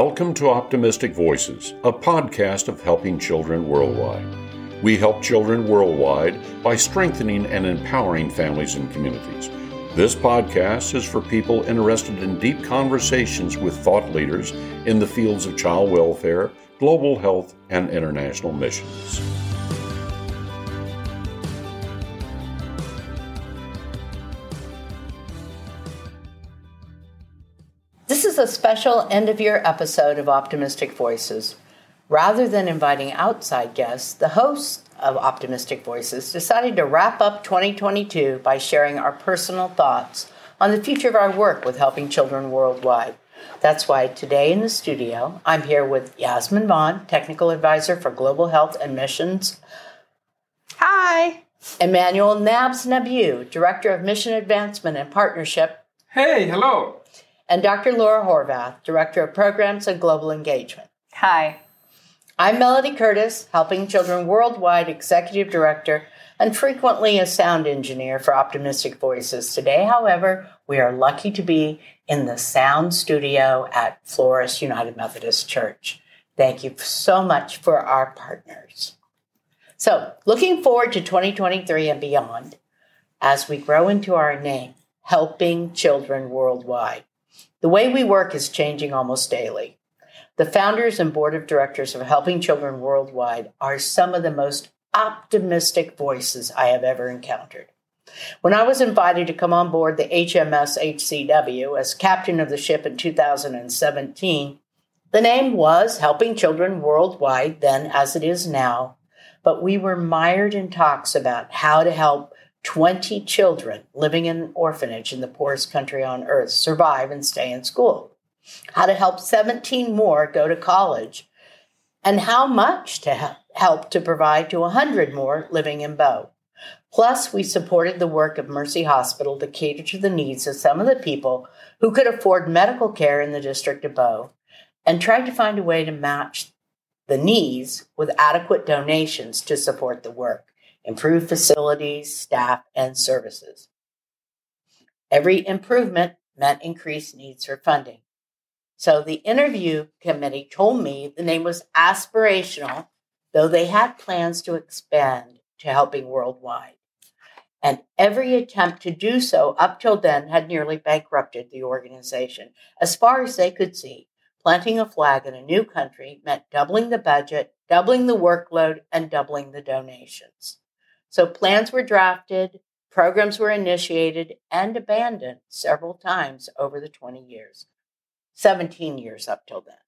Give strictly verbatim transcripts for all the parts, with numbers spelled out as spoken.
Welcome to Optimistic Voices, a podcast of helping children worldwide. We help children worldwide by strengthening and empowering families and communities. This podcast is for people interested in deep conversations with thought leaders in the fields of child welfare, global health, and international missions. This is a special end-of-year episode of Optimistic Voices. Rather than inviting outside guests, the hosts of Optimistic Voices decided to wrap up twenty twenty-two by sharing our personal thoughts on the future of our work with helping children worldwide. That's why today in the studio, I'm here with Yasmin Vaughn, Technical Advisor for Global Health and Missions. Hi. Emmanuel Nabs-Nabiu, Director of Mission Advancement and Partnership. Hey, hello. And Doctor Laura Horvath, Director of Programs and Global Engagement. Hi. I'm Melody Curtis, Helping Children Worldwide Executive Director and frequently a sound engineer for Optimistic Voices. Today, however, we are lucky to be in the sound studio at Flores United Methodist Church. Thank you so much for our partners. So, looking forward to twenty twenty-three and beyond, as we grow into our name, Helping Children Worldwide. The way we work is changing almost daily. The founders and board of directors of Helping Children Worldwide are some of the most optimistic voices I have ever encountered. When I was invited to come on board the H M S H C W as captain of the ship in two thousand seventeen, the name was Helping Children Worldwide then as it is now, but we were mired in talks about how to help twenty children living in an orphanage in the poorest country on earth survive and stay in school, how to help seventeen more go to college, and how much to help to provide to one hundred more living in Bow. Plus, we supported the work of Mercy Hospital to cater to the needs of some of the people who could afford medical care in the District of Bow, and tried to find a way to match the needs with adequate donations to support the work, improve facilities, staff, and services. Every improvement meant increased needs for funding. So the interview committee told me the name was aspirational, though they had plans to expand to helping worldwide. And every attempt to do so up till then had nearly bankrupted the organization. As far as they could see, planting a flag in a new country meant doubling the budget, doubling the workload, and doubling the donations. So plans were drafted, programs were initiated, and abandoned several times over the twenty years, seventeen years up till then.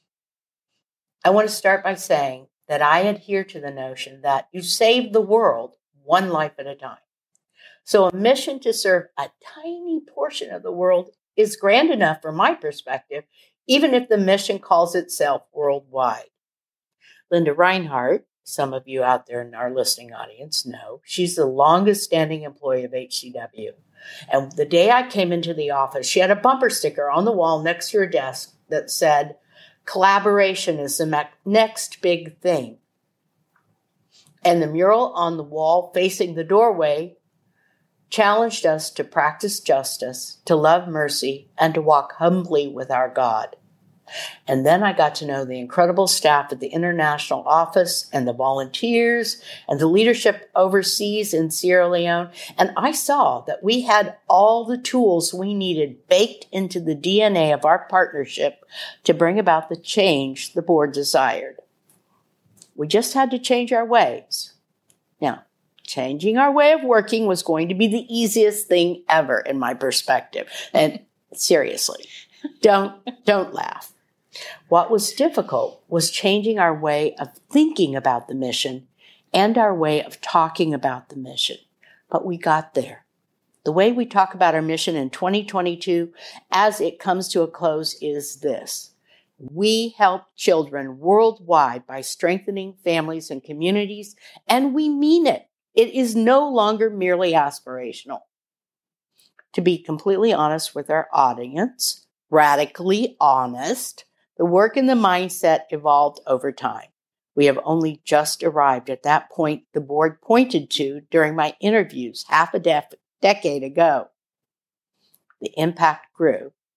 I want to start by saying that I adhere to the notion that you save the world one life at a time. So a mission to serve a tiny portion of the world is grand enough from my perspective, even if the mission calls itself worldwide. Linda Reinhardt, some of you out there in our listening audience know, she's the longest standing employee of H C W. And the day I came into the office, she had a bumper sticker on the wall next to her desk that said, "Collaboration is the me- next big thing." And the mural on the wall facing the doorway challenged us to practice justice, to love mercy, and to walk humbly with our God. And then I got to know the incredible staff at the international office and the volunteers and the leadership overseas in Sierra Leone. And I saw that we had all the tools we needed baked into the D N A of our partnership to bring about the change the board desired. We just had to change our ways. Now, changing our way of working was going to be the easiest thing ever in my perspective. And seriously, don't, don't laugh. What was difficult was changing our way of thinking about the mission and our way of talking about the mission. But we got there. The way we talk about our mission in twenty twenty-two as it comes to a close is this. We help children worldwide by strengthening families and communities, and we mean it. It is no longer merely aspirational. To be completely honest with our audience, radically honest, the work and the mindset evolved over time. We have only just arrived at that point the board pointed to during my interviews half a def- decade ago. The impact grew.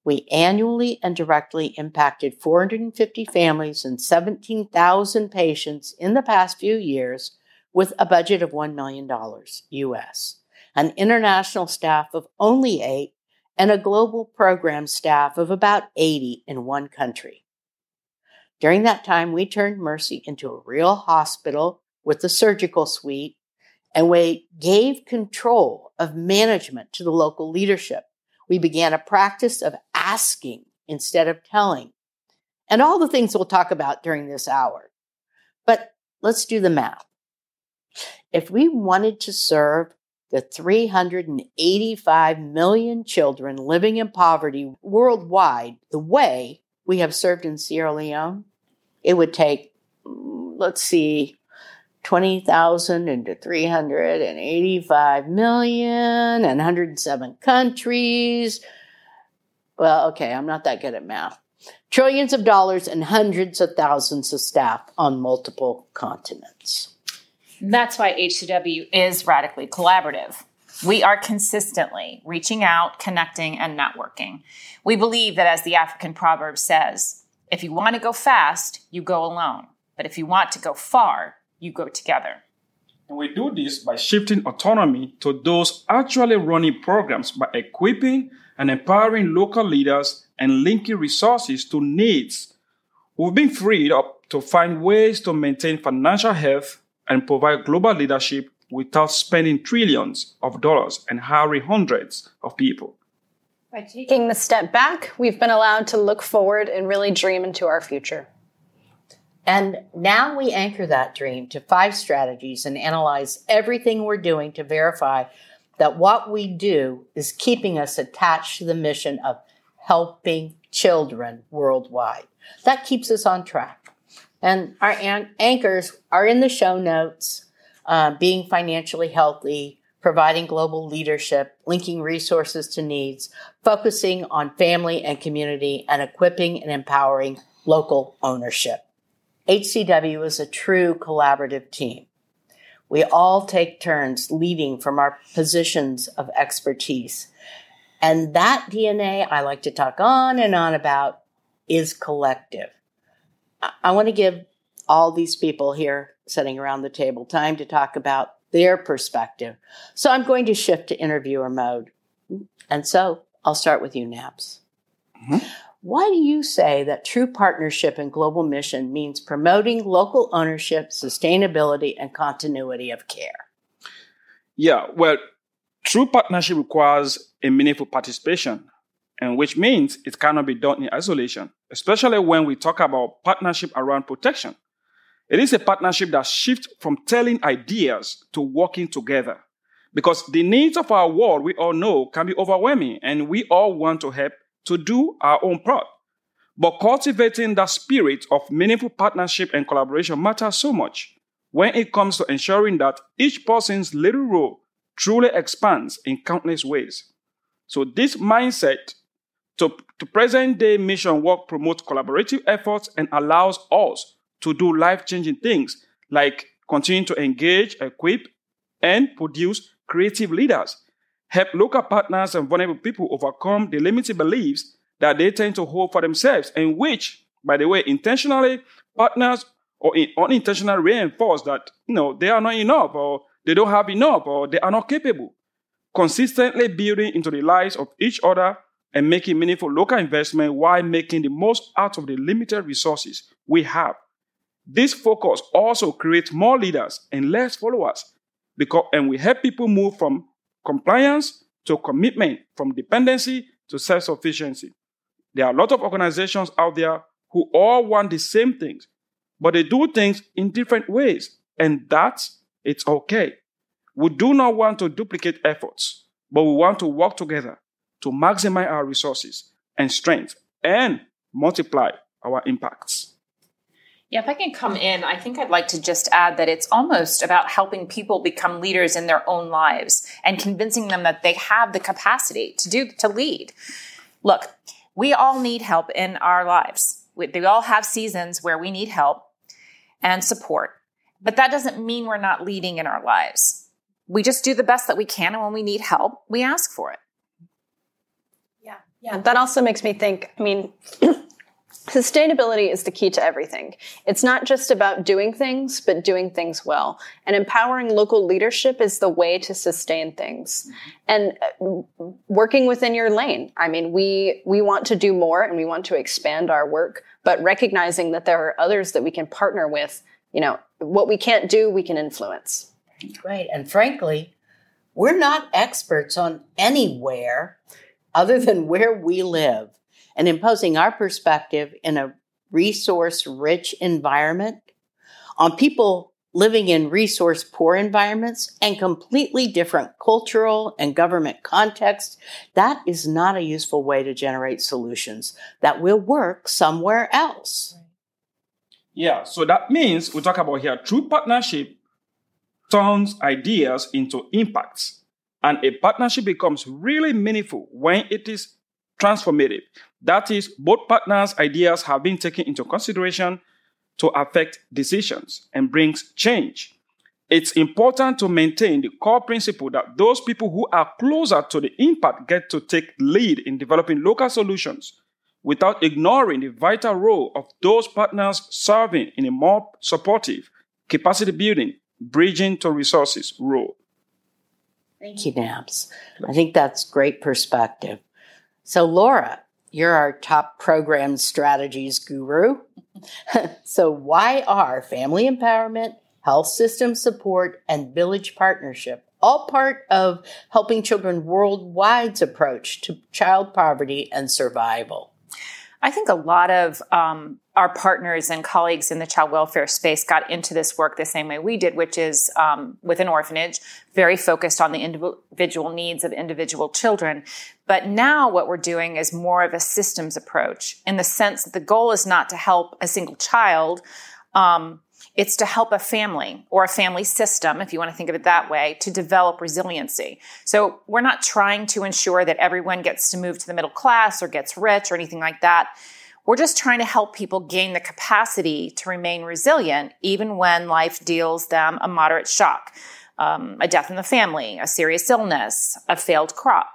We annually and directly impacted four hundred fifty families and seventeen thousand patients in the past few years with a budget of one million dollars U S, an international staff of only eight, and a global program staff of about eighty in one country. During that time, we turned Mercy into a real hospital with a surgical suite, and we gave control of management to the local leadership. We began a practice of asking instead of telling, and all the things we'll talk about during this hour. But let's do the math. If we wanted to serve the three hundred eighty-five million children living in poverty worldwide the way we have served in Sierra Leone, it would take, let's see, twenty thousand into three hundred eighty-five million and one hundred seven countries. Well, okay, I'm not that good at math. Trillions of dollars and hundreds of thousands of staff on multiple continents. That's why H C W is radically collaborative. We are consistently reaching out, connecting, and networking. We believe that, as the African proverb says, if you want to go fast, you go alone. But if you want to go far, you go together. And we do this by shifting autonomy to those actually running programs by equipping and empowering local leaders and linking resources to needs. We've been freed up to find ways to maintain financial health and provide global leadership without spending trillions of dollars and hiring hundreds of people. By taking the step back, we've been allowed to look forward and really dream into our future. And now we anchor that dream to five strategies and analyze everything we're doing to verify that what we do is keeping us attached to the mission of helping children worldwide. That keeps us on track. And our an- anchors are in the show notes, uh, being financially healthy, providing global leadership, linking resources to needs, focusing on family and community, and equipping and empowering local ownership. H C W is a true collaborative team. We all take turns leading from our positions of expertise. And that D N A I like to talk on and on about is collective. I want to give all these people here sitting around the table time to talk about their perspective. So I'm going to shift to interviewer mode. And so I'll start with you, Naps. Mm-hmm. Why do you say that true partnership and global mission means promoting local ownership, sustainability, and continuity of care? Yeah, well, true partnership requires a meaningful participation, and which means it cannot be done in isolation, especially when we talk about partnership around protection. It is a partnership that shifts from telling ideas to working together, because the needs of our world, we all know, can be overwhelming, and we all want to help to do our own part. But cultivating that spirit of meaningful partnership and collaboration matters so much when it comes to ensuring that each person's little role truly expands in countless ways. So this mindset to, to present-day mission work promotes collaborative efforts and allows us to do life-changing things like continue to engage, equip, and produce creative leaders, help local partners and vulnerable people overcome the limiting beliefs that they tend to hold for themselves, and which, by the way, intentionally partners or unintentionally reinforce that, you know, they are not enough, or they don't have enough, or they are not capable. Consistently building into the lives of each other and making meaningful local investment while making the most out of the limited resources we have. This focus also creates more leaders and less followers, because and we help people move from compliance to commitment, from dependency to self-sufficiency. There are a lot of organizations out there who all want the same things, but they do things in different ways, and that's it's okay. We do not want to duplicate efforts, but we want to work together to maximize our resources and strength and multiply our impacts. Yeah, if I can come in, I think I'd like to just add that it's almost about helping people become leaders in their own lives and convincing them that they have the capacity to do to lead. Look, we all need help in our lives. We, we all have seasons where we need help and support, but that doesn't mean we're not leading in our lives. We just do the best that we can, and when we need help, we ask for it. Yeah, Yeah, that also makes me think, I mean, sustainability is the key to everything. It's not just about doing things, but doing things well. And empowering local leadership is the way to sustain things. And working within your lane. I mean, we we want to do more and we want to expand our work, but recognizing that there are others that we can partner with. You know, what we can't do, we can influence. Right. And frankly, we're not experts on anywhere other than where we live. And imposing our perspective in a resource-rich environment on people living in resource-poor environments and completely different cultural and government contexts, that is not a useful way to generate solutions that will work somewhere else. Yeah, so that means we talk about here true partnership turns ideas into impacts. And a partnership becomes really meaningful when it is transformative. That is, both partners' ideas have been taken into consideration to affect decisions and brings change. It's important to maintain the core principle that those people who are closer to the impact get to take lead in developing local solutions without ignoring the vital role of those partners serving in a more supportive, capacity building, bridging to resources role. Thank you, Nabs. I think that's great perspective. So, Laura, you're our top program strategies guru. So why are family empowerment, health system support, and village partnership all part of Helping Children Worldwide's approach to child poverty and survival? I think a lot of um, our partners and colleagues in the child welfare space got into this work the same way we did, which is um, with an orphanage, very focused on the individual needs of individual children. But now what we're doing is more of a systems approach in the sense that the goal is not to help a single child. Um, It's to help a family or a family system, if you want to think of it that way, to develop resiliency. So we're not trying to ensure that everyone gets to move to the middle class or gets rich or anything like that. We're just trying to help people gain the capacity to remain resilient even when life deals them a moderate shock, um, a death in the family, a serious illness, a failed crop.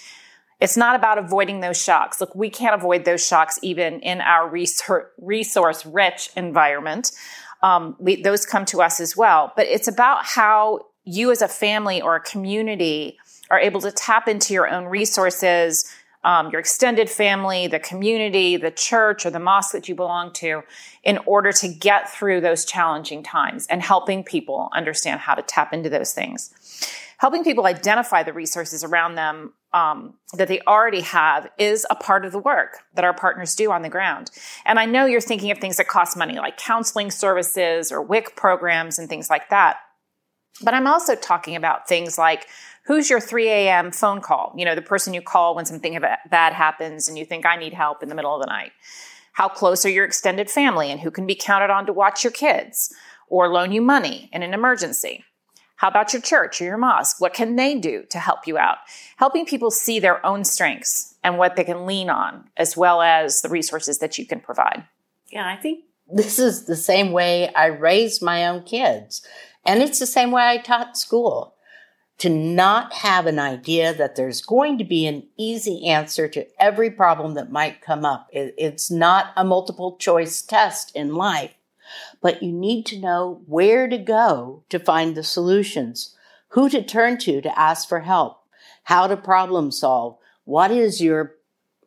It's not about avoiding those shocks. Look, we can't avoid those shocks even in our resource-rich environment. Um, we, those come to us as well. But it's about how you as a family or a community are able to tap into your own resources, um, your extended family, the community, the church or the mosque that you belong to, in order to get through those challenging times and helping people understand how to tap into those things. Helping people identify the resources around them um, that they already have is a part of the work that our partners do on the ground. And I know you're thinking of things that cost money, like counseling services or W I C programs and things like that. But I'm also talking about things like, who's your three a.m. phone call? You know, the person you call when something bad happens and you think, I need help in the middle of the night. How close are your extended family and who can be counted on to watch your kids or loan you money in an emergency? How about your church or your mosque? What can they do to help you out? Helping people see their own strengths and what they can lean on, as well as the resources that you can provide. Yeah, I think this is the same way I raised my own kids. And it's the same way I taught school. To not have an idea that there's going to be an easy answer to every problem that might come up. It's not a multiple choice test in life. But you need to know where to go to find the solutions, who to turn to to ask for help, how to problem solve. What is your,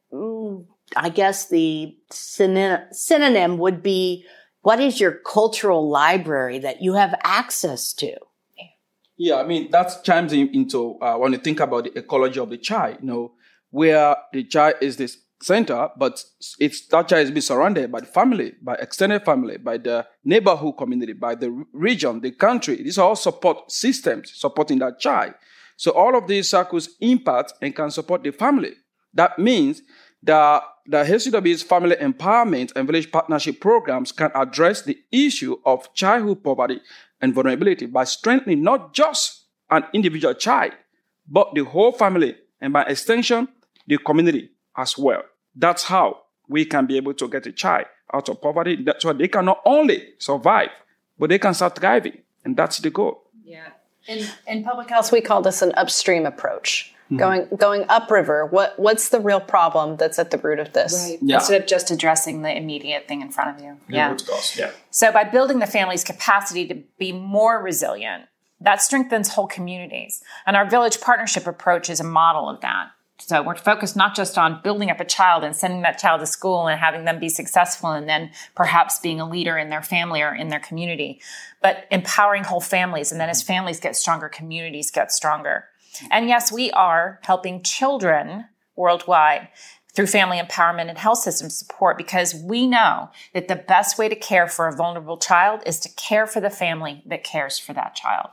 I guess the synonym would be, what is your cultural library that you have access to? Yeah, I mean, that chimes in, into uh, when you think about the ecology of the child, you know, where the child is this center, but it's that child is being surrounded by the family, by extended family, by the neighborhood community, by the region, the country. These are all support systems supporting that child. So all of these circles impact and can support the family. That means that the H C W's family empowerment and village partnership programs can address the issue of childhood poverty and vulnerability by strengthening not just an individual child, but the whole family and by extension, the community as well. That's how we can be able to get a child out of poverty. That's why they can not only survive, but they can start thriving. And that's the goal. Yeah. In, in public health, we call this an upstream approach. Mm-hmm. Going going upriver. What what's the real problem that's at the root of this? Right. Yeah. Instead of just addressing the immediate thing in front of you. Yeah. Yeah. yeah. So by building the family's capacity to be more resilient, that strengthens whole communities. And our village partnership approach is a model of that. So we're focused not just on building up a child and sending that child to school and having them be successful and then perhaps being a leader in their family or in their community, but empowering whole families. And then as families get stronger, communities get stronger. And yes, we are helping children worldwide through family empowerment and health system support because we know that the best way to care for a vulnerable child is to care for the family that cares for that child.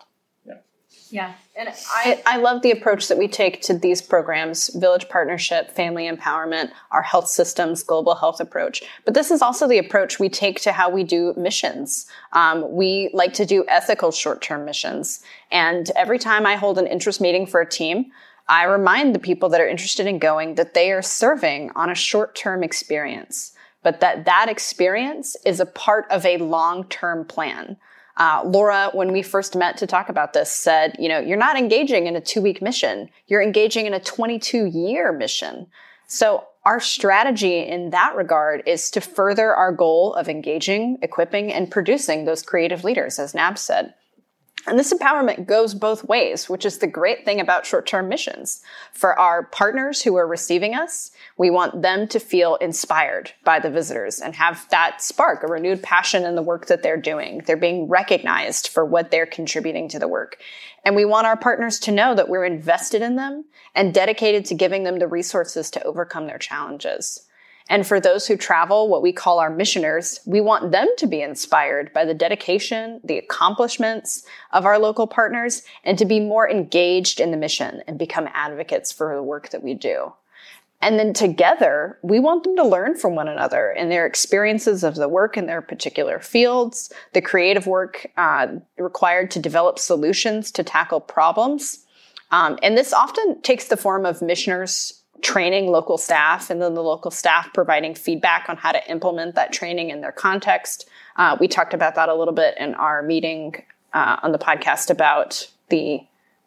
Yeah. And I, I love the approach that we take to these programs, Village Partnership, Family Empowerment, our health systems, global health approach. But this is also the approach we take to how we do missions. Um, we like to do ethical short-term missions. And every time I hold an interest meeting for a team, I remind the people that are interested in going that they are serving on a short-term experience, but that that experience is a part of a long-term plan. Uh, Laura, when we first met to talk about this, said, you know, you're not engaging in a two-week mission. You're engaging in a twenty-two-year mission. So our strategy in that regard is to further our goal of engaging, equipping, and producing those creative leaders, as Nab said. And this empowerment goes both ways, which is the great thing about short-term missions. For our partners who are receiving us, we want them to feel inspired by the visitors and have that spark, a renewed passion in the work that they're doing. They're being recognized for what they're contributing to the work. And we want our partners to know that we're invested in them and dedicated to giving them the resources to overcome their challenges. And for those who travel, what we call our missioners, we want them to be inspired by the dedication, the accomplishments of our local partners, and to be more engaged in the mission and become advocates for the work that we do. And then together, we want them to learn from one another and their experiences of the work in their particular fields, the creative work uh, required to develop solutions to tackle problems. Um, and this often takes the form of missioners training local staff, and then the local staff providing feedback on how to implement that training in their context. Uh, we talked about that a little bit in our meeting uh, on the podcast about the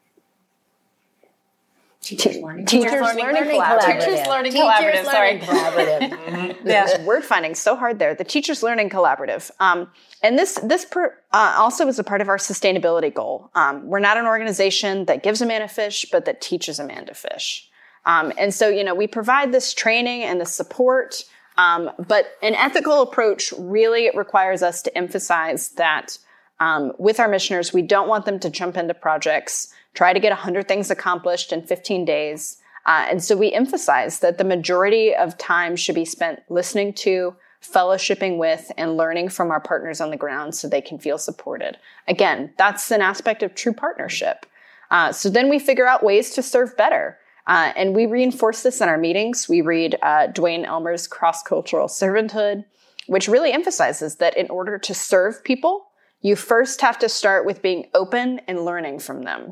Teachers Learning, Teachers Learning, learning Collaborative. Teachers Learning Teachers Collaborative, sorry. Learning Collaborative. Yeah, word finding so hard there. The Teachers Learning Collaborative. Um, and this this per, uh, also is a part of our sustainability goal. Um, we're not an organization that gives a man a fish, but that teaches a man to fish. Um, and so, you know, we provide this training and the support, um, but an ethical approach really requires us to emphasize that um, with our missioners, we don't want them to jump into projects, try to get one hundred things accomplished in fifteen days. Uh, and so we emphasize that the majority of time should be spent listening to, fellowshipping with, and learning from our partners on the ground so they can feel supported. Again, that's an aspect of true partnership. Uh, so then we figure out ways to serve better. Uh, and we reinforce this in our meetings. We read uh, Dwayne Elmer's Cross-Cultural Servanthood, which really emphasizes that in order to serve people, you first have to start with being open and learning from them.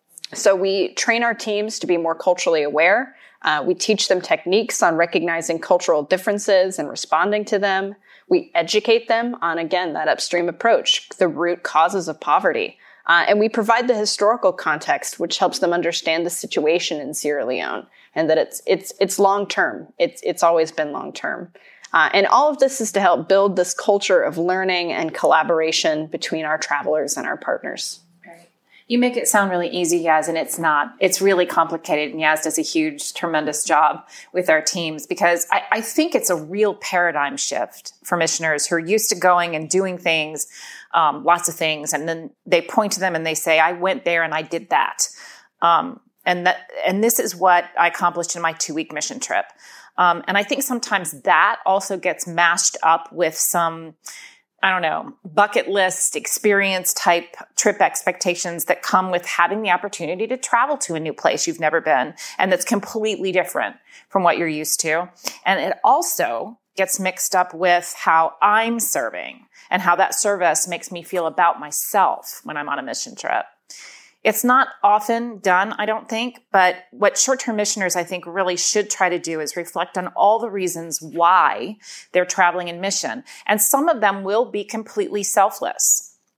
So we train our teams to be more culturally aware. Uh, we teach them techniques on recognizing cultural differences and responding to them. We educate them on, again, that upstream approach, the root causes of poverty. Uh, and we provide the historical context, which helps them understand the situation in Sierra Leone and that it's it's it's long term. It's it's always been long term. Uh, and all of this is to help build this culture of learning and collaboration between our travelers and our partners. You make it sound really easy, Yaz, and it's not. It's really complicated, and Yaz does a huge, tremendous job with our teams because I, I think it's a real paradigm shift for missioners who are used to going and doing things, um, lots of things, and then they point to them and they say, I went there and I did that. Um, and that, and this is what I accomplished in my two-week mission trip. Um, and I think sometimes that also gets mashed up with some, I don't know, bucket list experience type trip expectations that come with having the opportunity to travel to a new place you've never been and that's completely different from what you're used to. And it also gets mixed up with how I'm serving and how that service makes me feel about myself when I'm on a mission trip. It's not often done, I don't think, but what short-term missioners, I think, really should try to do is reflect on all the reasons why they're traveling in mission. And some of them will be completely selfless.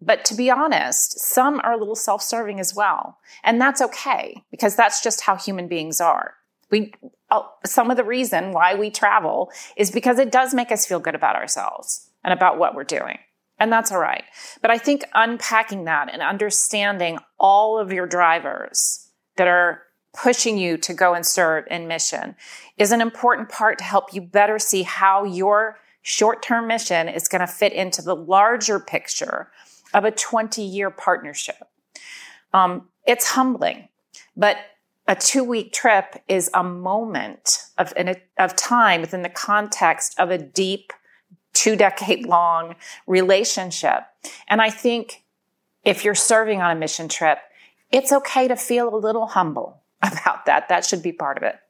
But to be honest, some are a little self-serving as well. And that's okay, because that's just how human beings are. We, some of the reason why we travel is because it does make us feel good about ourselves and about what we're doing. And that's all right. But I think unpacking that and understanding all of your drivers that are pushing you to go and serve in mission is an important part to help you better see how your short-term mission is going to fit into the larger picture of a twenty-year partnership. Um, it's humbling, but a two-week trip is a moment of, of time within the context of a deep, two-decade-long relationship. And I think if you're serving on a mission trip, it's okay to feel a little humble about that. That should be part of it.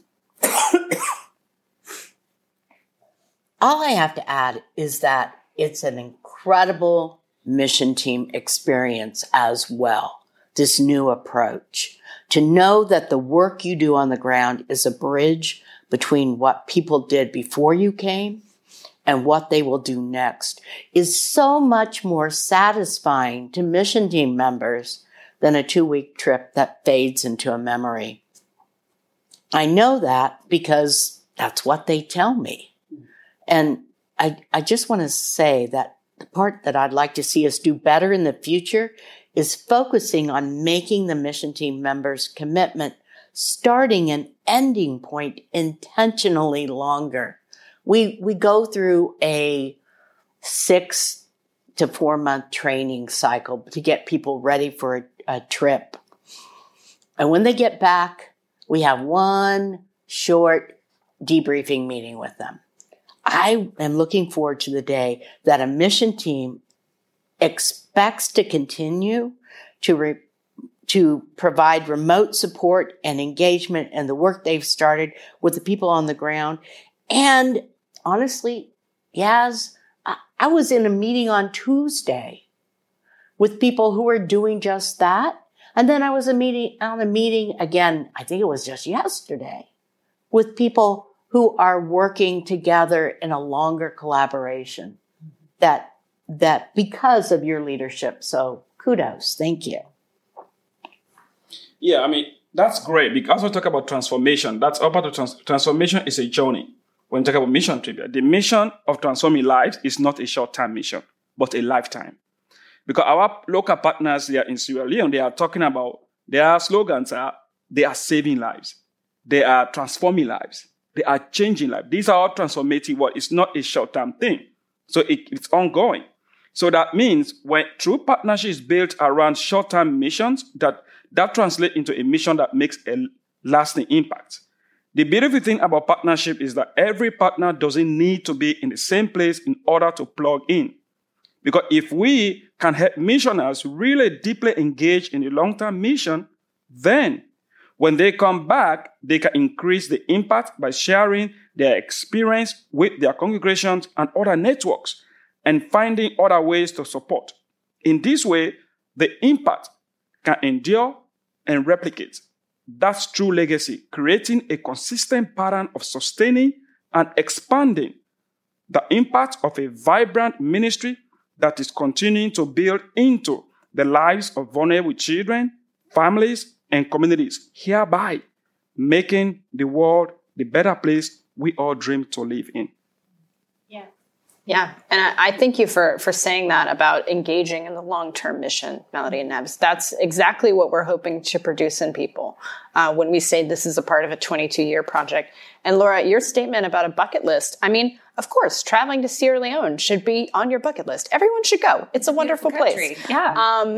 All I have to add is that it's an incredible mission team experience as well, this new approach. To know that the work you do on the ground is a bridge between what people did before you came and what they will do next is so much more satisfying to mission team members than a two-week trip that fades into a memory. I know that because that's what they tell me. And I, I just want to say that the part that I'd like to see us do better in the future is focusing on making the mission team members' commitment starting and ending point intentionally longer. We we go through a six to four month training cycle to get people ready for a, a trip. And when they get back, we have one short debriefing meeting with them. I am looking forward to the day that a mission team expects to continue to re, to provide remote support and engagement and the work they've started with the people on the ground. And honestly, Yaz, I, I was in a meeting on Tuesday with people who were doing just that. And then I was a meeting on a meeting again, I think it was just yesterday, with people who are working together in a longer collaboration that, that because of your leadership. So kudos. Thank you. Yeah, I mean, that's great because we talk about transformation. That's all part of trans- transformation is a journey. When we talk about mission trip, the mission of transforming lives is not a short-term mission, but a lifetime. Because our local partners here in Sierra Leone, they are talking about, their slogans are, they are saving lives. They are transforming lives. They are changing lives. These are all transformative words. It's not a short-term thing. So it, it's ongoing. So that means when true partnership is built around short-term missions, that, that translates into a mission that makes a lasting impact. The beautiful thing about partnership is that every partner doesn't need to be in the same place in order to plug in. Because if we can help missionaries really deeply engage in the long-term mission, then when they come back, they can increase the impact by sharing their experience with their congregations and other networks and finding other ways to support. In this way, the impact can endure and replicate. That's true legacy, creating a consistent pattern of sustaining and expanding the impact of a vibrant ministry that is continuing to build into the lives of vulnerable children, families, and communities, hereby making the world the better place we all dream to live in. Yeah. Yeah. And I, I thank you for, for saying that about engaging in the long-term mission, Melody and Nebs. That's exactly what we're hoping to produce in people uh, when we say this is a part of a twenty-two year project. And Laura, your statement about a bucket list, I mean, of course, traveling to Sierra Leone should be on your bucket list. Everyone should go. It's a wonderful place. Yeah. Um,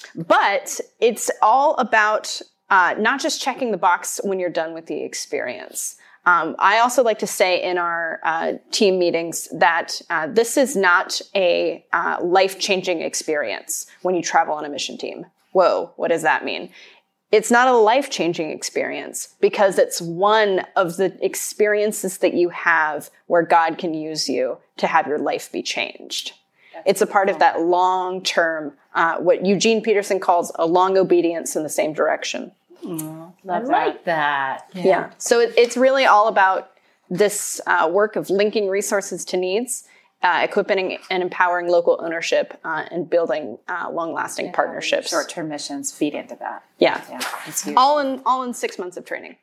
But it's all about uh, not just checking the box when you're done with the experience. Um, I also like to say in our uh, team meetings that uh, this is not a uh, life-changing experience when you travel on a mission team. Whoa, what does that mean? It's not a life-changing experience because it's one of the experiences that you have where God can use you to have your life be changed. It's a part of that long-term, uh, what Eugene Peterson calls a long obedience in the same direction. Oh, I like that. Yeah. yeah. So it, it's really all about this uh, work of linking resources to needs uh, equipping and empowering local ownership, uh, and building uh, long-lasting and partnerships. Short-term missions feed into that. Yeah, yeah, it's huge. all in all in six months of training.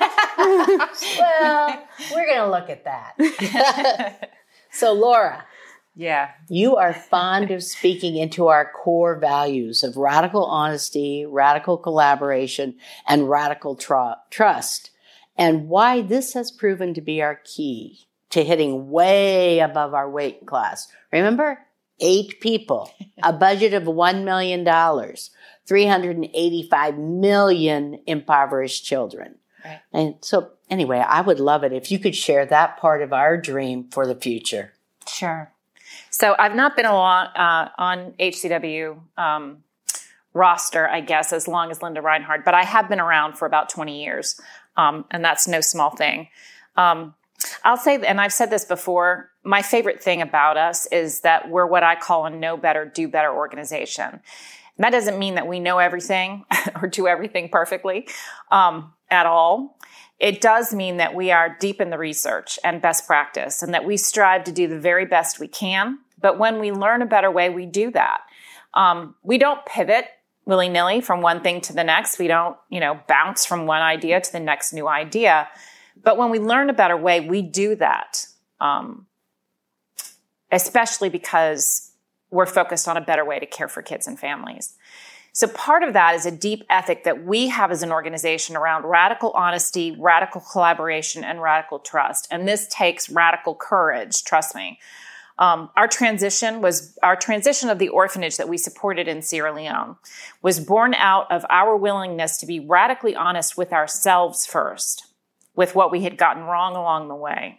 Well, we're going to look at that. So, Laura, yeah, you are fond of speaking into our core values of radical honesty, radical collaboration, and radical tr- trust, and why this has proven to be our key to hitting way above our weight class. Remember, eight people, a budget of one million dollars, three hundred eighty-five million impoverished children. Right. And so, anyway, I would love it if you could share that part of our dream for the future. Sure. So I've not been a lot, uh, on H C W um, roster, I guess, as long as Linda Reinhardt, but I have been around for about twenty years, um, and that's no small thing. Um, I'll say, and I've said this before, my favorite thing about us is that we're what I call a know better, do better organization. And that doesn't mean that we know everything or do everything perfectly um, at all. It does mean that we are deep in the research and best practice, and that we strive to do the very best we can. But when we learn a better way, we do that. Um, we don't pivot willy-nilly from one thing to the next. We don't, you know, bounce from one idea to the next new idea. But when we learn a better way, we do that, um, especially because we're focused on a better way to care for kids and families. So part of that is a deep ethic that we have as an organization around radical honesty, radical collaboration, and radical trust. And this takes radical courage, trust me. Um, our transition was, our transition of the orphanage that we supported in Sierra Leone was born out of our willingness to be radically honest with ourselves first, with what we had gotten wrong along the way.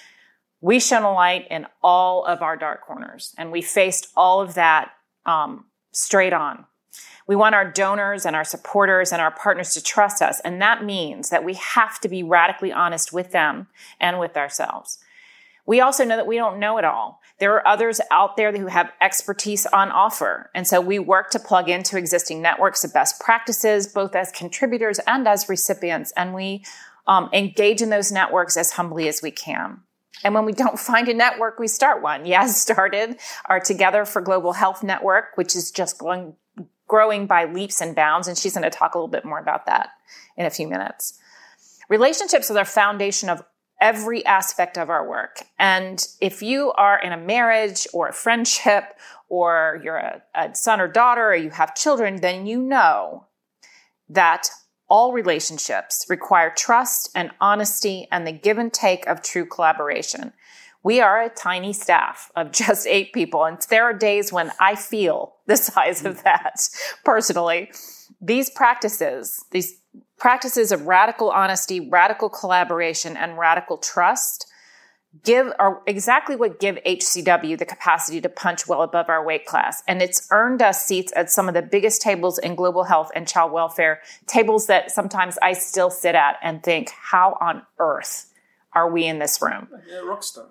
We shone a light in all of our dark corners, and we faced all of that um, straight on. We want our donors and our supporters and our partners to trust us, and that means that we have to be radically honest with them and with ourselves. We also know that we don't know it all. There are others out there who have expertise on offer, and so we work to plug into existing networks of best practices, both as contributors and as recipients, and we um, engage in those networks as humbly as we can. And when we don't find a network, we start one. Yaz started our Together for Global Health Network, which is just going growing by leaps and bounds, and she's going to talk a little bit more about that in a few minutes. Relationships are the foundation of every aspect of our work. And if you are in a marriage or a friendship, or you're a, a son or daughter, or you have children, then you know that all relationships require trust and honesty and the give and take of true collaboration. We are a tiny staff of just eight people, and there are days when I feel the size of that personally. These practices, these practices of radical honesty, radical collaboration, and radical trust give are exactly what give H C W the capacity to punch well above our weight class. And it's earned us seats at some of the biggest tables in global health and child welfare, tables that sometimes I still sit at and think, how on earth are we in this room? Yeah, rock star.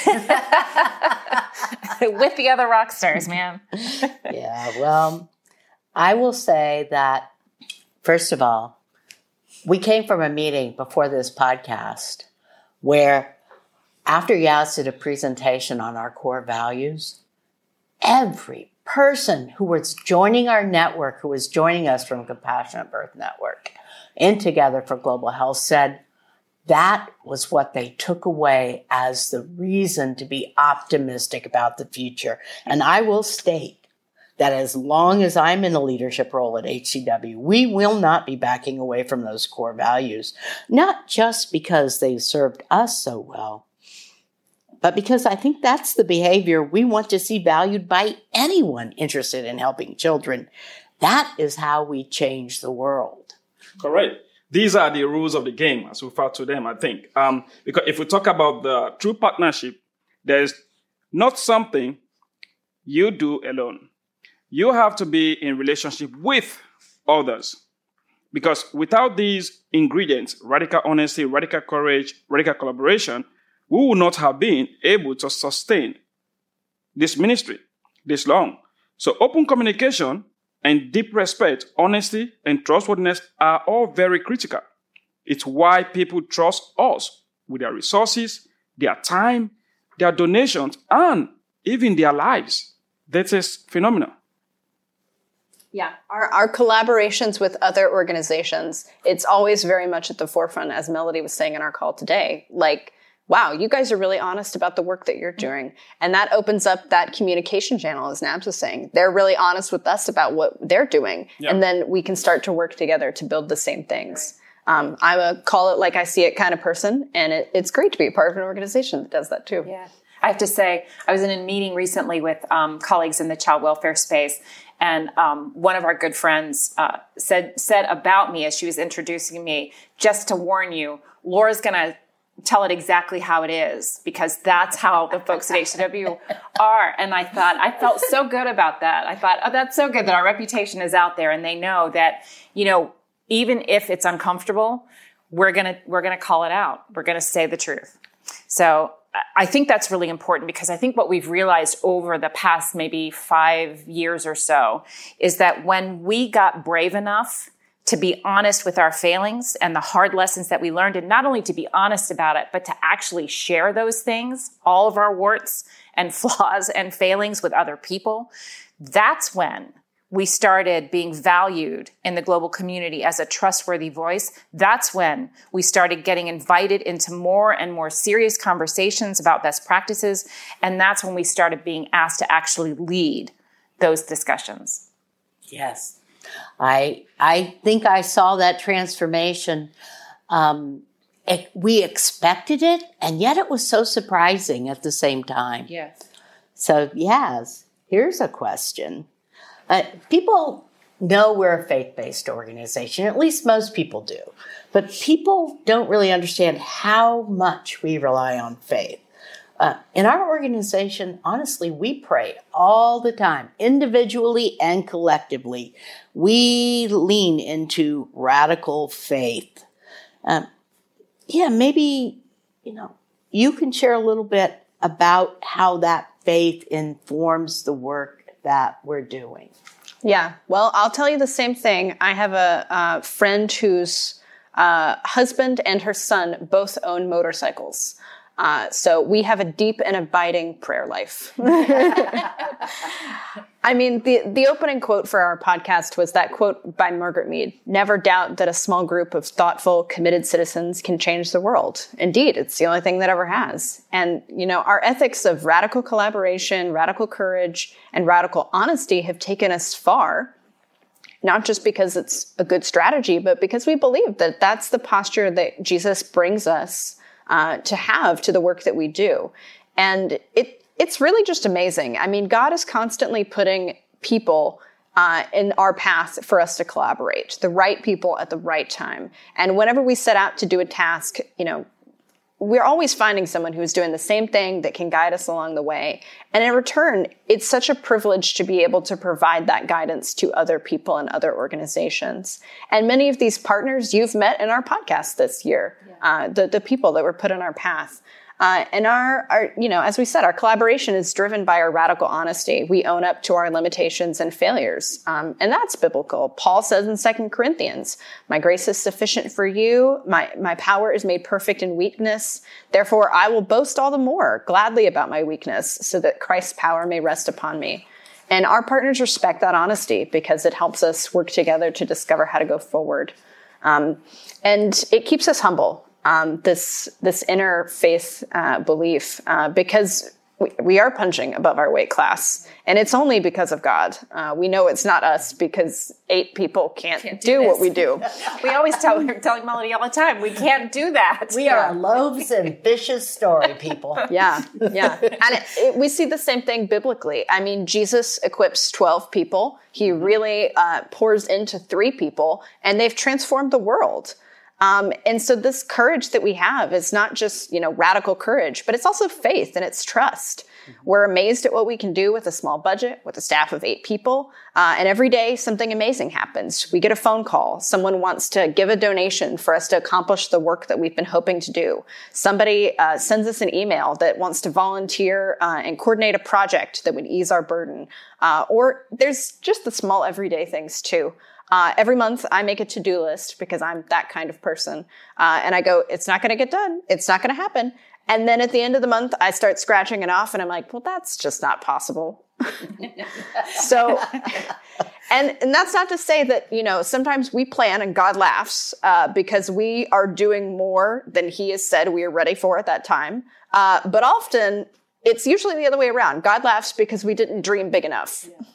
With the other rock stars, man. Yeah, well, I will say that, first of all, we came from a meeting before this podcast where after Yaz did a presentation on our core values, every person who was joining our network, who was joining us from Compassionate Birth Network in Together for Global Health, said that was what they took away as the reason to be optimistic about the future. And I will state that as long as I'm in a leadership role at H C W, we will not be backing away from those core values, not just because they've served us so well, but because I think that's the behavior we want to see valued by anyone interested in helping children. That is how we change the world. Correct. These are the rules of the game, as we refer to them, I think. Um, because if we talk about the true partnership, there's not something you do alone. You have to be in relationship with others. Because without these ingredients, radical honesty, radical courage, radical collaboration, we would not have been able to sustain this ministry this long. So open communication and deep respect, honesty, and trustworthiness are all very critical. It's why people trust us with their resources, their time, their donations, and even their lives. This is phenomenal. Yeah, our, our collaborations with other organizations, it's always very much at the forefront, as Melody was saying in our call today. Like, wow, you guys are really honest about the work that you're doing. And that opens up that communication channel, as Nabs was saying. They're really honest with us about what they're doing. Yeah. And then we can start to work together to build the same things. Um, I'm a call it like I see it kind of person. And it, it's great to be a part of an organization that does that too. Yeah. I have to say, I was in a meeting recently with um, colleagues in the child welfare space, and um, one of our good friends uh, said said about me as she was introducing me, just to warn you, Laura's going to tell it exactly how it is, because that's how the folks at H C W are. And I thought, I felt so good about that. I thought, oh, that's so good that our reputation is out there, and they know that, you know, even if it's uncomfortable, we're going to we're going to call it out. We're going to say the truth. So I think that's really important, because I think what we've realized over the past maybe five years or so is that when we got brave enough to be honest with our failings and the hard lessons that we learned, and not only to be honest about it, but to actually share those things, all of our warts and flaws and failings with other people, that's when we started being valued in the global community as a trustworthy voice. That's when we started getting invited into more and more serious conversations about best practices. And that's when we started being asked to actually lead those discussions. Yes. I I think I saw that transformation. Um, it, we expected it, and yet it was so surprising at the same time. Yes. So, yes, here's a question. Uh, people know we're a faith-based organization, at least most people do, but people don't really understand how much we rely on faith. Uh, in our organization, honestly, we pray all the time, individually and collectively. We lean into radical faith. Um, yeah, maybe, you know, you can share a little bit about how that faith informs the work that we're doing. Yeah, well, I'll tell you the same thing. I have a, a friend whose uh, husband and her son both own motorcycles. Uh, so we have a deep and abiding prayer life. I mean, the, the opening quote for our podcast was that quote by Margaret Mead: "Never doubt that a small group of thoughtful, committed citizens can change the world." Indeed, it's the only thing that ever has. And, you know, our ethics of radical collaboration, radical courage, and radical honesty have taken us far, not just because it's a good strategy, but because we believe that that's the posture that Jesus brings us Uh, to have to the work that we do. And it it's really just amazing. I mean, God is constantly putting people uh, in our path for us to collaborate, the right people at the right time. And whenever we set out to do a task, you know, we're always finding someone who's doing the same thing that can guide us along the way. And in return, it's such a privilege to be able to provide that guidance to other people and other organizations. And many of these partners you've met in our podcast this year, yeah. uh, the, the people that were put in our path. Uh, and our, our, you know, as we said, our collaboration is driven by our radical honesty. We own up to our limitations and failures. Um, and that's biblical. Paul says in Second Corinthians, "My grace is sufficient for you. My, my power is made perfect in weakness. Therefore, I will boast all the more gladly about my weakness, so that Christ's power may rest upon me." And our partners respect that honesty because it helps us work together to discover how to go forward. Um, and it keeps us humble. Um, this this interfaith uh, belief, uh, because we, we are punching above our weight class, and it's only because of God. Uh, we know it's not us, because eight people can't, can't do, do what we do. We always tell we're telling Melody all the time, we can't do that. We are a loaves and fishes story, people. Yeah, yeah, and it, it, we see the same thing biblically. I mean, Jesus equips twelve people. He really uh, pours into three people, and they've transformed the world. Um, and so this courage that we have is not just, you know, radical courage, but it's also faith and it's trust. Mm-hmm. We're amazed at what we can do with a small budget, with a staff of eight people. Uh, and every day something amazing happens. We get a phone call. Someone wants to give a donation for us to accomplish the work that we've been hoping to do. Somebody uh, sends us an email that wants to volunteer uh, and coordinate a project that would ease our burden. Uh, or there's just the small everyday things too. Uh, every month I make a to-do list because I'm that kind of person. Uh, and I go, it's not going to get done. It's not going to happen. And then at the end of the month, I start scratching it off and I'm like, well, that's just not possible. so, and, and that's not to say that, you know, sometimes we plan and God laughs uh, because we are doing more than he has said we are ready for at that time. Uh, but often it's usually the other way around. God laughs because we didn't dream big enough. Yeah.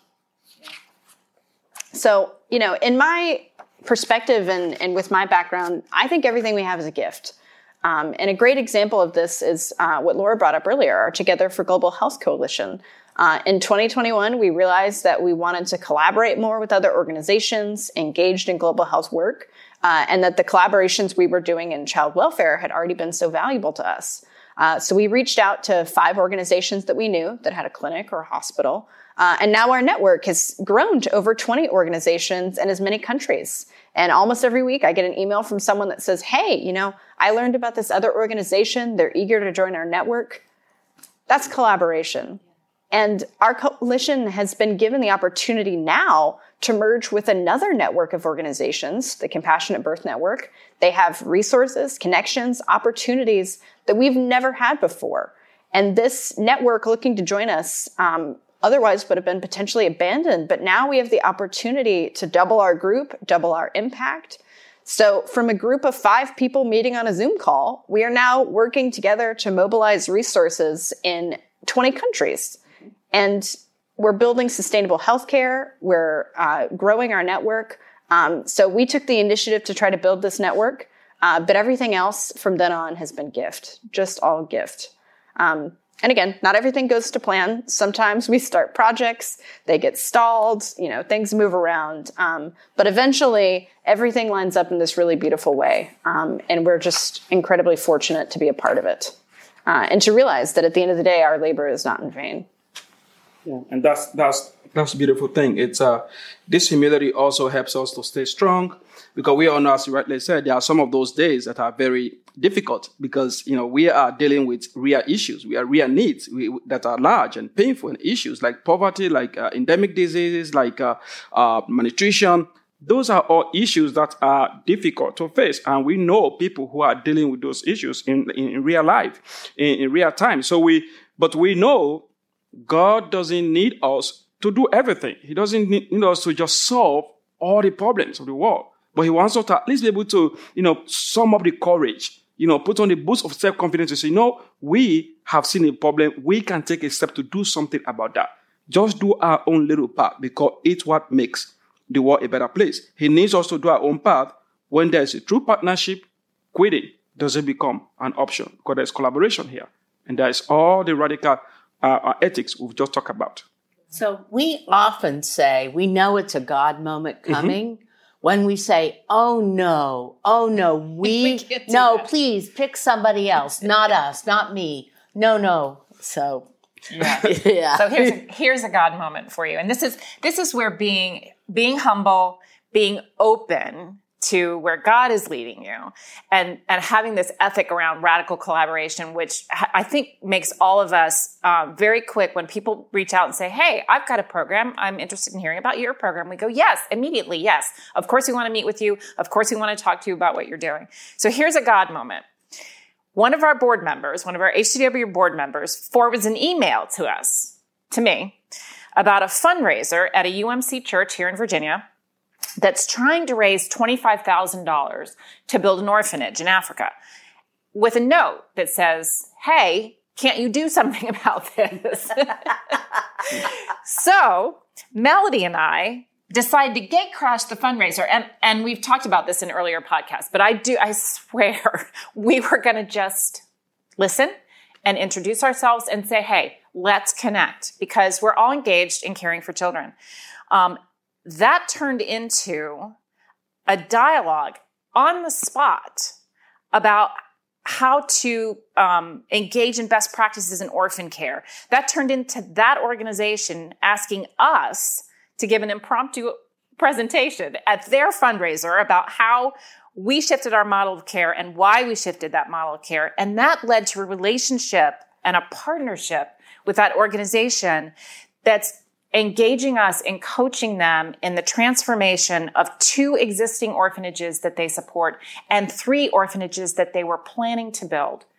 So, you know, in my perspective and, and with my background, I think everything we have is a gift. Um, and a great example of this is uh, what Laura brought up earlier, our Together for Global Health Coalition. Uh, in twenty twenty-one, we realized that we wanted to collaborate more with other organizations engaged in global health work, uh, and that the collaborations we were doing in child welfare had already been so valuable to us. Uh, so we reached out to five organizations that we knew that had a clinic or a hospital. Uh, and now our network has grown to over twenty organizations in as many countries. And almost every week I get an email from someone that says, hey, you know, I learned about this other organization. They're eager to join our network. That's collaboration. And our coalition has been given the opportunity now to merge with another network of organizations, the Compassionate Birth Network. They have resources, connections, opportunities that we've never had before. And this network looking to join us um, otherwise would have been potentially abandoned. But now we have the opportunity to double our group, double our impact. So from a group of five people meeting on a Zoom call, we are now working together to mobilize resources in twenty countries. And we're building sustainable healthcare. We're uh, growing our network. Um, so we took the initiative to try to build this network. Uh, but everything else from then on has been gift, just all gift. Um, and again, not everything goes to plan. Sometimes we start projects, they get stalled, you know, things move around. Um, but eventually everything lines up in this really beautiful way. Um, and we're just incredibly fortunate to be a part of it. Uh, and to realize that at the end of the day, our labor is not in vain. Yeah, and that's that's that's a beautiful thing. It's uh, this humility also helps us to stay strong, because we all know, as you rightly said, there are some of those days that are very difficult because, you know, we are dealing with real issues, we are real needs we, that are large and painful, and issues like poverty, like uh, endemic diseases, like uh, uh, malnutrition. Those are all issues that are difficult to face, and we know people who are dealing with those issues in in, in real life, in, in real time. So we, but we know God doesn't need us to do everything. He doesn't need us to just solve all the problems of the world. But he wants us to at least be able to, you know, sum up the courage, you know, put on the boost of self-confidence and say, no, we have seen a problem. We can take a step to do something about that. Just do our own little part, because it's what makes the world a better place. He needs us to do our own part. When there's a true partnership, quitting doesn't become an option, because there's collaboration here. And there's all the radical Uh, ethics we've just talked about. So we often say we know it's a God moment coming mm-hmm. when we say, oh no, oh no, we, we no, that. Please pick somebody else, not us, not me. No, no. So yeah. yeah. So here's a, here's a God moment for you. And this is this is where being being humble, being open to where God is leading you, and, and having this ethic around radical collaboration, which I think makes all of us um, very quick when people reach out and say, hey, I've got a program. I'm interested in hearing about your program. We go, yes, immediately, yes. Of course we want to meet with you. Of course we want to talk to you about what you're doing. So here's a God moment. One of our board members, one of our H T W board members, forwards an email to us, to me, about a fundraiser at a U M C church here in Virginia that's trying to raise twenty-five thousand dollars to build an orphanage in Africa, with a note that says, hey, can't you do something about this? So Melody and I decided to gate crash the fundraiser. And, and we've talked about this in earlier podcasts, but I do, I swear we were going to just listen and introduce ourselves and say, hey, let's connect, because we're all engaged in caring for children. Um, That turned into a dialogue on the spot about how to um, engage in best practices in orphan care. That turned into that organization asking us to give an impromptu presentation at their fundraiser about how we shifted our model of care and why we shifted that model of care. And that led to a relationship and a partnership with that organization that's engaging us in coaching them in the transformation of two existing orphanages that they support and three orphanages that they were planning to build.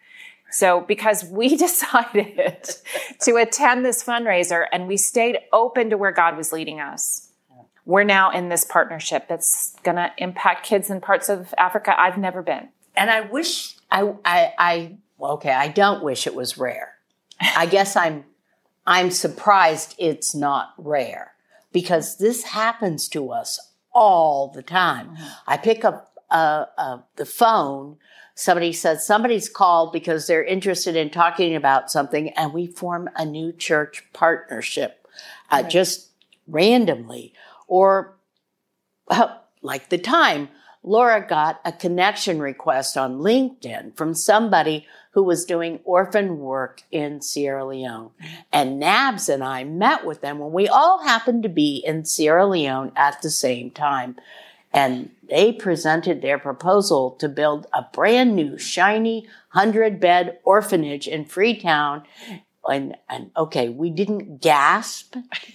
So because we decided to attend this fundraiser and we stayed open to where God was leading us, we're now in this partnership that's going to impact kids in parts of Africa I've never been. And I wish, I, I, I, okay, I don't wish it was rare. I guess I'm, I'm surprised it's not rare because this happens to us all the time. Mm-hmm. I pick up uh, uh, the phone. Somebody says somebody's called because they're interested in talking about something, and we form a new church partnership uh, right. just randomly. Or, well, like the time, Laura got a connection request on LinkedIn from somebody who was doing orphan work in Sierra Leone. And Nabs and I met with them when we all happened to be in Sierra Leone at the same time. And they presented their proposal to build a brand new, shiny, hundred-bed orphanage in Freetown. And, and okay, we didn't gasp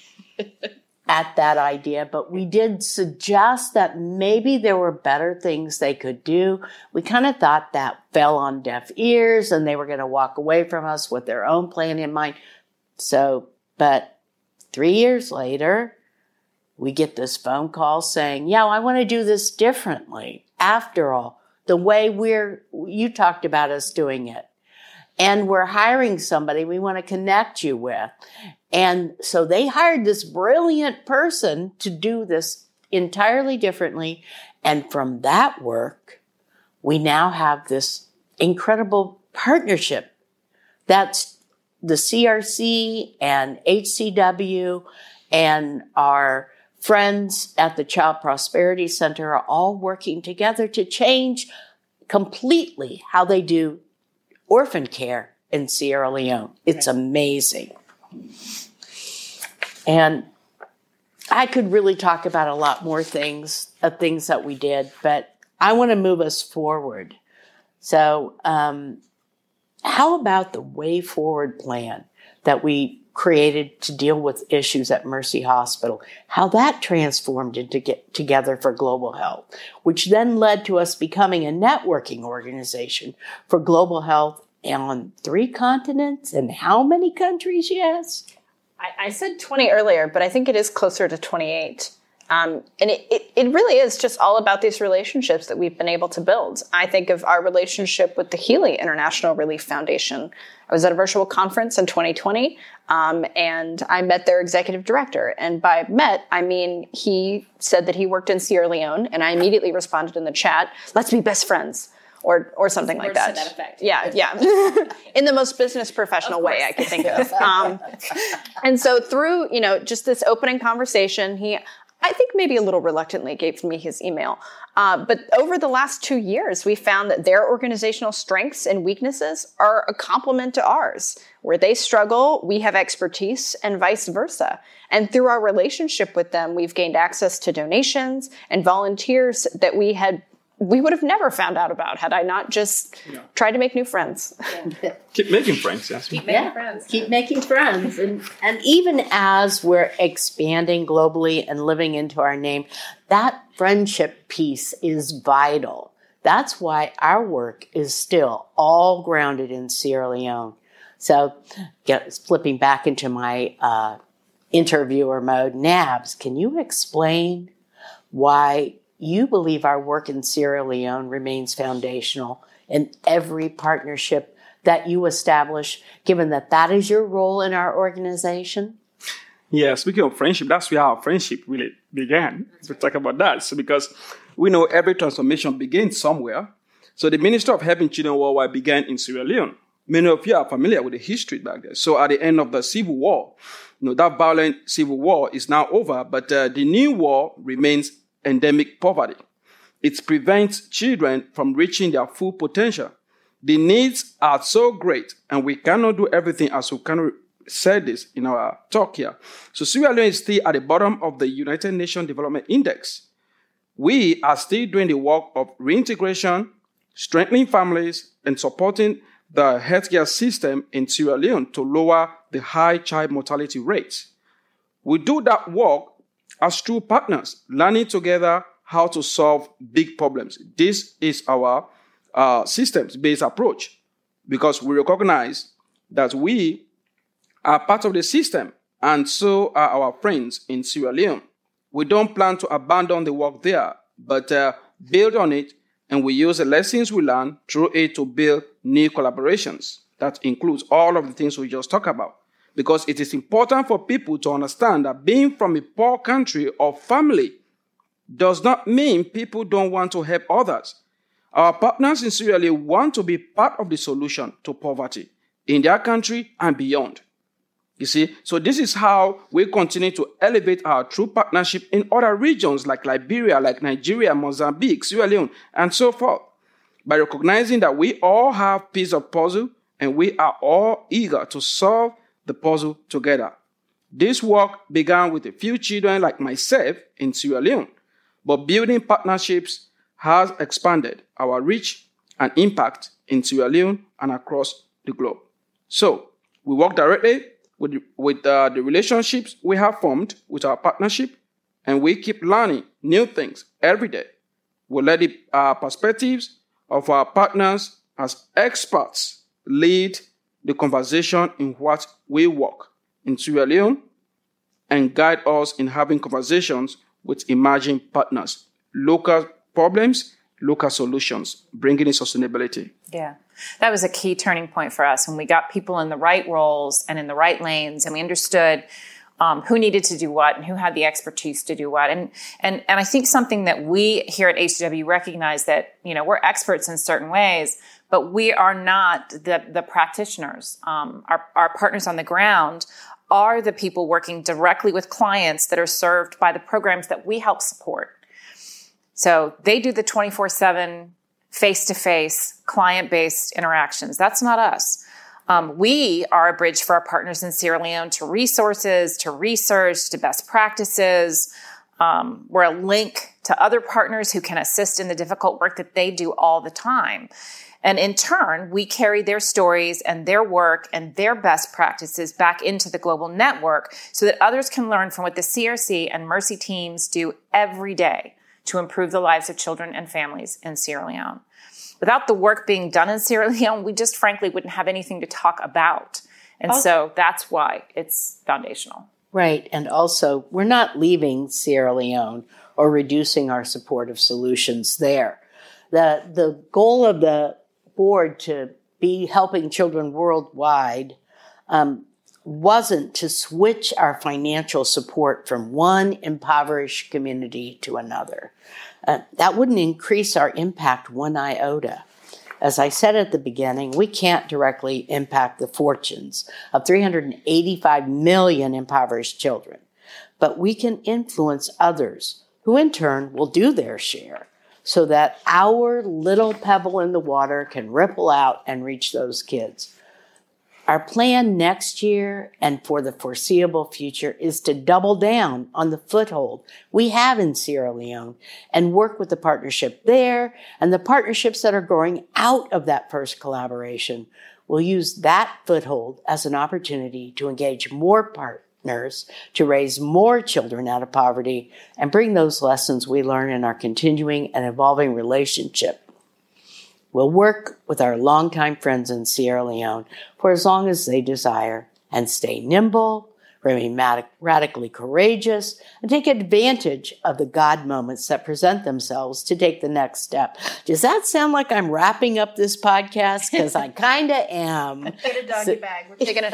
at that idea, but we did suggest that maybe there were better things they could do. We kind of thought that fell on deaf ears and they were going to walk away from us with their own plan in mind. So, but three years later, we get this phone call saying, yeah, I want to do this differently. After all, the way we're, you talked about us doing it. And we're hiring somebody we want to connect you with. And so they hired this brilliant person to do this entirely differently. And from that work, we now have this incredible partnership. That's the C R C and H C W and our friends at the Child Prosperity Center are all working together to change completely how they do orphan care in Sierra Leone. It's amazing. And I could really talk about a lot more things, uh, things that we did, but I want to move us forward. So um, how about the Way Forward plan that we created to deal with issues at Mercy Hospital, how that transformed into Get Together for Global Health, which then led to us becoming a networking organization for global health on three continents and how many countries, yes? I, I said twenty earlier, but I think it is closer to twenty-eight. Um, and it, it, it really is just all about these relationships that we've been able to build. I think of our relationship with the Healy International Relief Foundation. I was at a virtual conference in twenty twenty, um, and I met their executive director. And by met, I mean he said that he worked in Sierra Leone, and I immediately responded in the chat, let's be best friends, or or something like that. To that effect. Yeah, yeah. In the most business professional way I could think of. Um, and so through, you know, just this opening conversation, he... I think maybe a little reluctantly gave me his email. Uh, but over the last two years, we found that their organizational strengths and weaknesses are a complement to ours. Where they struggle, we have expertise, and vice versa. And through our relationship with them, we've gained access to donations and volunteers that we had we would have never found out about had I not just yeah. tried to make new friends. Yeah. Keep making friends, yes. Keep making yeah. friends. Keep making friends. And, and even as we're expanding globally and living into our name, that friendship piece is vital. That's why our work is still all grounded in Sierra Leone. So get, flipping back into my uh, interviewer mode, Nabs, can you explain why you believe our work in Sierra Leone remains foundational in every partnership that you establish, given that that is your role in our organization? Yeah, speaking of friendship, that's where our friendship really began. We talk about that. So because we know every transformation begins somewhere. So the Ministry of Helping Children Worldwide began in Sierra Leone. Many of you are familiar with the history back there. So at the end of the Civil War, you know, that violent Civil War is now over, but uh, the new war remains endemic poverty. It prevents children from reaching their full potential. The needs are so great, and we cannot do everything, as we kind of said this in our talk here. So Sierra Leone is still at the bottom of the United Nations Development Index. We are still doing the work of reintegration, strengthening families, and supporting the healthcare system in Sierra Leone to lower the high child mortality rates. We do that work as true partners, learning together how to solve big problems. This is our uh, systems-based approach. because we recognize that we are part of the system, and so are our friends in Sierra Leone. We don't plan to abandon the work there, but uh, build on it, and we use the lessons we learn through it to build new collaborations. That includes all of the things we just talked about, because it is important for people to understand that being from a poor country or family does not mean people don't want to help others. Our partners in Sierra Leone want to be part of the solution to poverty in their country and beyond. You see, so this is how we continue to elevate our true partnership in other regions like Liberia, like Nigeria, Mozambique, Sierra Leone, and so forth, by recognizing that we all have pieces of puzzle and we are all eager to solve the puzzle together. This work began with a few children like myself in Sierra Leone, but building partnerships has expanded our reach and impact in Sierra Leone and across the globe. So, we work directly with, with uh, the relationships we have formed with our partnership, and we keep learning new things every day. We let the uh, perspectives of our partners as experts lead the conversation in what we work in Sierra Leone and guide us in having conversations with emerging partners. Local problems, local solutions, bringing in sustainability. Yeah, that was a key turning point for us when we got people in the right roles and in the right lanes, and we understood um, who needed to do what and who had the expertise to do what. And and and I think something that we here at H C W recognize that, you know, we're experts in certain ways, but we are not the the practitioners. Um, our our partners on the ground are the people working directly with clients that are served by the programs that we help support. So they do the twenty-four seven face-to-face client-based interactions. That's not us. Um, we are a bridge for our partners in Sierra Leone to resources, to research, to best practices. Um, we're a link to other partners who can assist in the difficult work that they do all the time. And in turn, we carry their stories and their work and their best practices back into the global network so that others can learn from what the C R C and Mercy teams do every day to improve the lives of children and families in Sierra Leone. Without the work being done in Sierra Leone, we just frankly wouldn't have anything to talk about. And also, so that's why it's foundational. Right. And also, we're not leaving Sierra Leone or reducing our supportive solutions there. The, the goal of the board to be helping children worldwide um, wasn't to switch our financial support from one impoverished community to another. Uh, that wouldn't increase our impact one iota. As I said at the beginning, we can't directly impact the fortunes of three hundred eighty-five million impoverished children, but we can influence others who in turn will do their share so that our little pebble in the water can ripple out and reach those kids. Our plan next year and for the foreseeable future is to double down on the foothold we have in Sierra Leone and work with the partnership there and the partnerships that are growing out of that first collaboration. We'll use that foothold as an opportunity to engage more partners, to raise more children out of poverty, and bring those lessons we learn in our continuing and evolving relationship. We'll work with our longtime friends in Sierra Leone for as long as they desire and stay nimble, remain radically courageous, and take advantage of the God moments that present themselves to take the next step. Does that sound like I'm wrapping up this podcast? Because I kind of am. Get a doggy so, bag. We're taking it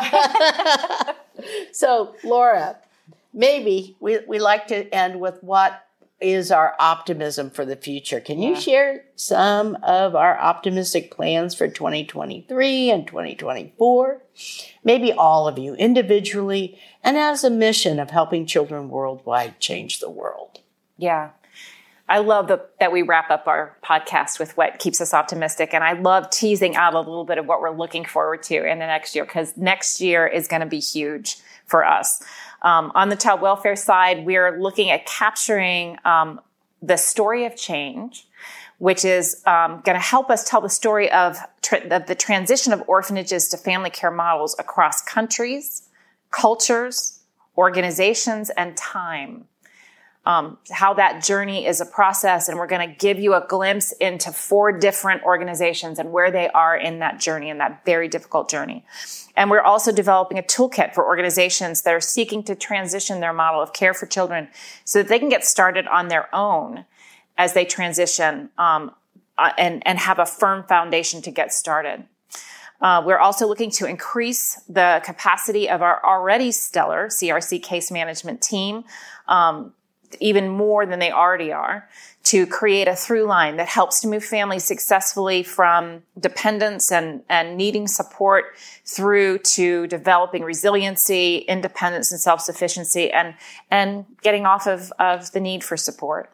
home. So, Laura, maybe we, we like to end with what is our optimism for the future. Can you yeah. share some of our optimistic plans for twenty twenty-three and twenty twenty-four? Maybe all of you individually and as a mission of helping children worldwide change the world. Yeah. I love the, that we wrap up our podcast with what keeps us optimistic. And I love teasing out a little bit of what we're looking forward to in the next year, because next year is going to be huge for us. Um, on the child welfare side, we're looking at capturing um, the story of change, which is um, going to help us tell the story of, tra- of the transition of orphanages to family care models across countries, cultures, organizations, and time. um, how that journey is a process. And we're going to give you a glimpse into four different organizations and where they are in that journey, in that very difficult journey. And we're also developing a toolkit for organizations that are seeking to transition their model of care for children so that they can get started on their own as they transition um, uh, and, and have a firm foundation to get started. Uh, we're also looking to increase the capacity of our already stellar C R C case management team, um, even more than they already are, to create a through line that helps to move families successfully from dependence and, and needing support through to developing resiliency, independence, and self-sufficiency, and, and getting off of, of the need for support.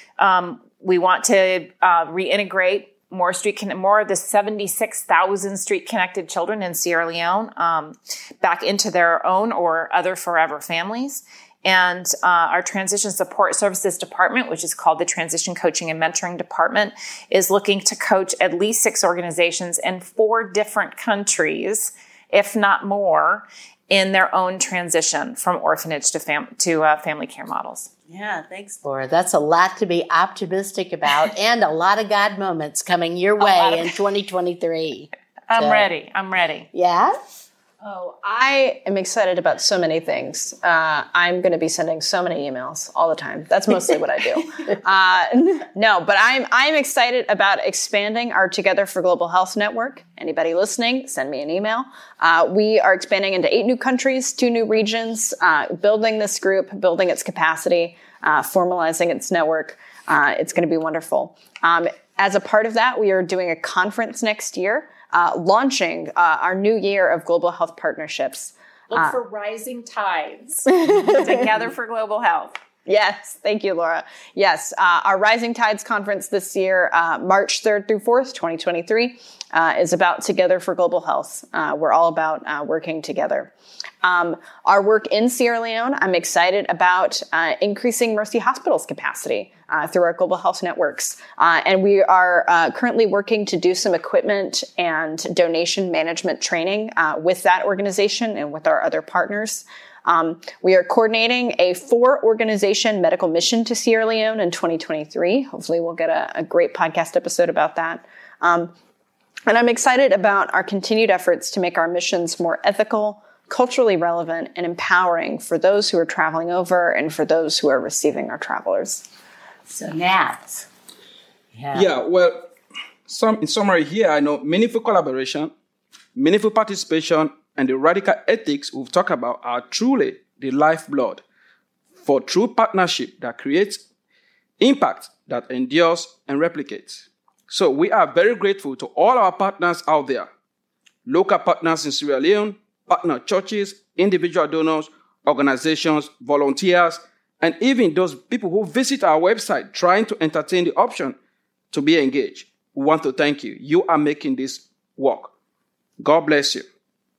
Um, we want to uh, reintegrate more street, more of the seventy-six thousand street-connected children in Sierra Leone um, back into their own or other forever families. And uh, our Transition Support Services Department, which is called the Transition Coaching and Mentoring Department, is looking to coach at least six organizations in four different countries, if not more, in their own transition from orphanage to, fam- to uh, family care models. Yeah, thanks, Laura. That's a lot to be optimistic about and a lot of God moments coming your way of- in twenty twenty-three. I'm so. ready. I'm ready. Yeah? Oh, I am excited about so many things. Uh, I'm going to be sending so many emails all the time. That's mostly what I do. Uh, no, but I'm I'm excited about expanding our Together for Global Health network. Anybody listening, send me an email. Uh, we are expanding into eight new countries, two new regions, uh, building this group, building its capacity, uh, formalizing its network. Uh, it's going to be wonderful. Um, as a part of that, we are doing a conference next year. Uh, launching uh, our new year of global health partnerships. Look uh, for Rising Tides, Together for Global Health. Yes, thank you, Laura. Yes, uh, our Rising Tides conference this year, uh, March third through fourth, twenty twenty-three, uh, is about Together for Global Health. Uh, we're all about uh, working together. Um, our work in Sierra Leone, I'm excited about uh, increasing Mercy Hospital's capacity uh, through our global health networks. Uh, and we are uh, currently working to do some equipment and donation management training uh, with that organization and with our other partners. Um, we are coordinating a four-organization medical mission to Sierra Leone in twenty twenty-three. Hopefully we'll get a, a great podcast episode about that. Um, and I'm excited about our continued efforts to make our missions more ethical, culturally relevant, and empowering for those who are traveling over and for those who are receiving our travelers. So, Nat. Yeah, yeah well, some in summary here, I know meaningful collaboration, meaningful participation, and the radical ethics we've talked about are truly the lifeblood for true partnership that creates impact that endures and replicates. So we are very grateful to all our partners out there, local partners in Sierra Leone, partner churches, individual donors, organizations, volunteers, and even those people who visit our website trying to entertain the option to be engaged. We want to thank you. You are making this work. God bless you.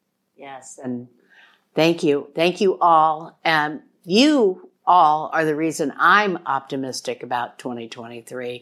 Yes, and thank you. Thank you all. And you all are the reason I'm optimistic about twenty twenty-three.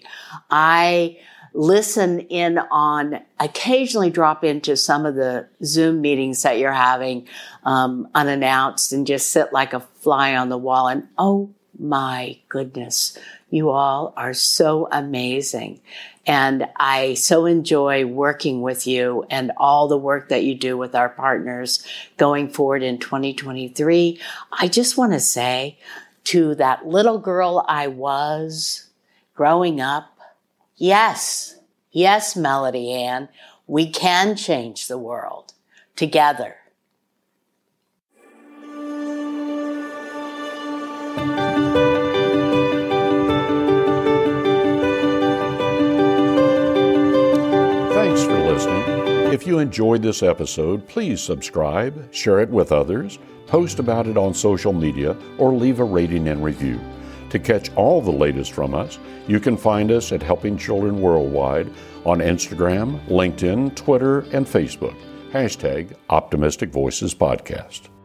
I listen in on, occasionally drop into some of the Zoom meetings that you're having um, unannounced and just sit like a fly on the wall. And oh my goodness, you all are so amazing. And I so enjoy working with you and all the work that you do with our partners going forward in twenty twenty-three. I just want to say to that little girl I was growing up, yes, yes, Melody Ann, we can change the world together. Thanks for listening. If you enjoyed this episode, please subscribe, share it with others, post about it on social media, or leave a rating and review. To catch all the latest from us, you can find us at Helping Children Worldwide on Instagram, LinkedIn, Twitter, and Facebook. Hashtag Optimistic Voices Podcast.